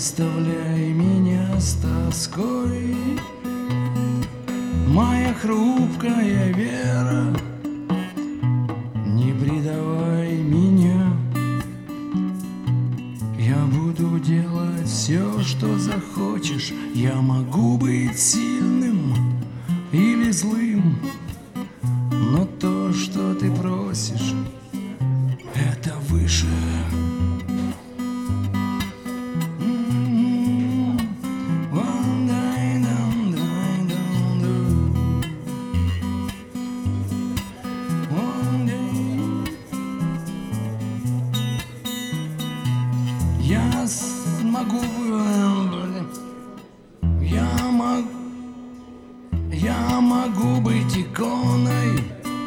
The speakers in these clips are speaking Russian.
оставляй меня с тоской, моя хрупкая вера, не предавай меня. Я буду делать все, что захочешь. Я могу быть сильным или злым, но то, что ты просишь, это выше. Я смогу, я могу быть иконой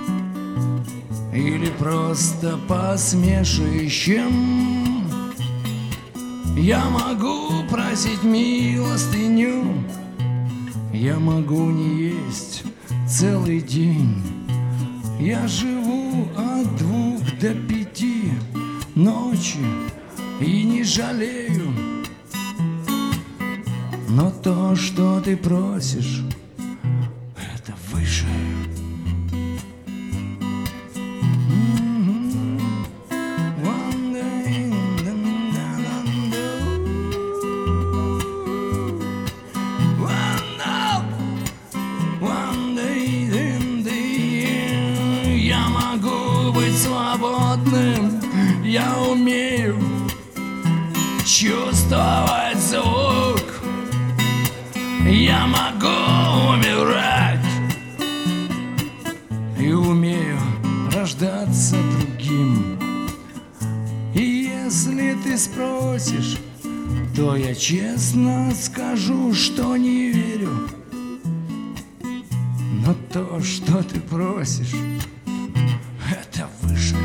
или просто посмешищем. Я могу просить милостыню, я могу не есть целый день. Я живу от 2 до 5 ночи и не жалею, но то, что ты просишь, это выше. Я могу быть свободным, я умею чувствовать звук. Я могу умирать и умею рождаться другим. И если ты спросишь, то я честно скажу, что не верю, но то, что ты просишь, это выше.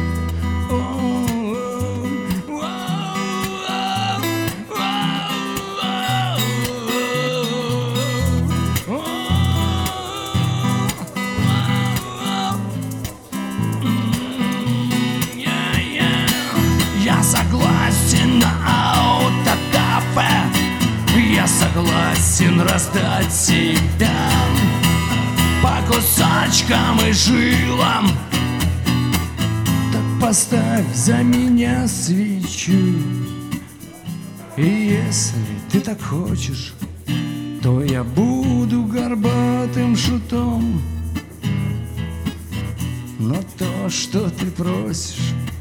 Я согласен на аутодафе, я согласен раздать себя по кусачкам и жилам. Так поставь за меня свечу, и если ты так хочешь, то я буду горбатым шутом. Но то, что ты просишь,